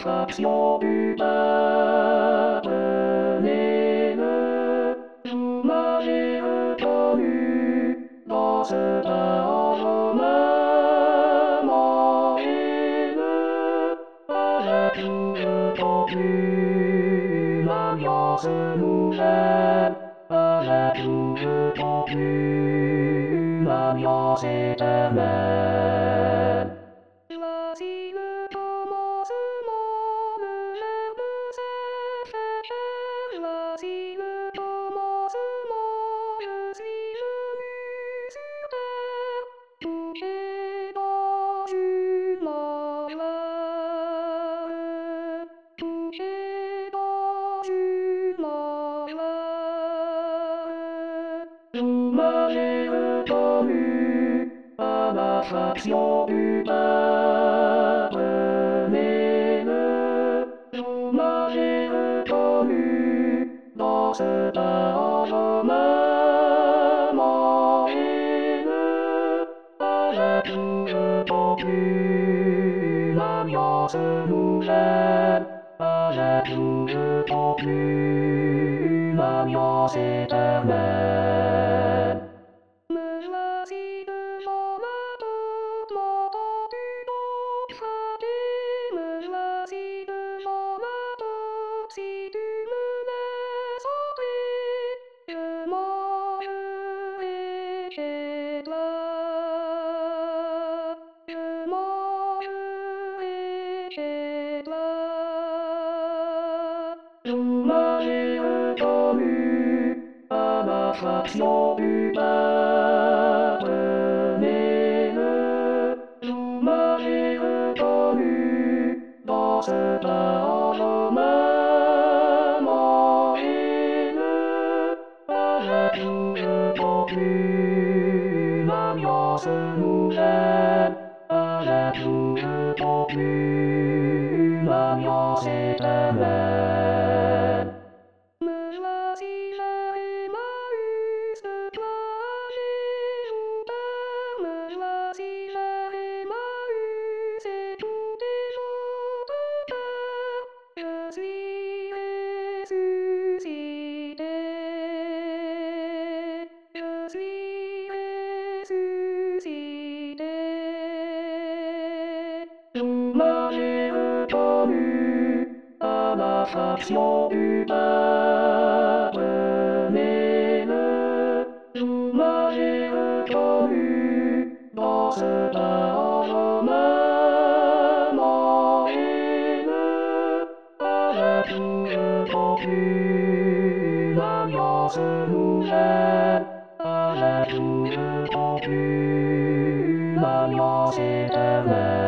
faction du peuple né le jour j'ai reconnu dans ce moment haineux. J'ai toujours entendu l'ambiance nouvelle. J'ai toujours entendu l'ambiance éternelle. Voici le commencement, le verbe s'est fait chair. Voici le commencement, je suis venu sur terre. Tout est dans une enveloppe. Tout est dans une enveloppe. Jour j'ai reconnu à la faction du peuple né le jour j'ai reconnu dans ce moment haineux. J'ai toujours entendu l'ambiance nouvelle. J'ai toujours entendu l'ambiance éternelle. Me voici devant la porte, m'entends-tu donc frapper? Me voici devant la porte, si tu me laisses entrer, je mangerai chez toi. Je mangerai chez toi. Jour j'ai reconnu à la faction du peuple né le jour j'ai reconnu dans ce moment haineux. J'ai toujours entendu l'ambiance nouvelle. J'ai toujours entendu l'ambiance éternelle. Me voici vers Emmaüs, de toi j'ai ouvert. Me voici vers Emmaüs, et tous tes autres pères. Je suis ressuscité. Je suis ressuscité. Jour j'ai reconnu à la faction du peuple né le jour j'ai reconnu dans ce moment haineux. J'ai toujours entendu l'ambiance nouvelle. J'ai toujours entendu l'ambiance éternelle.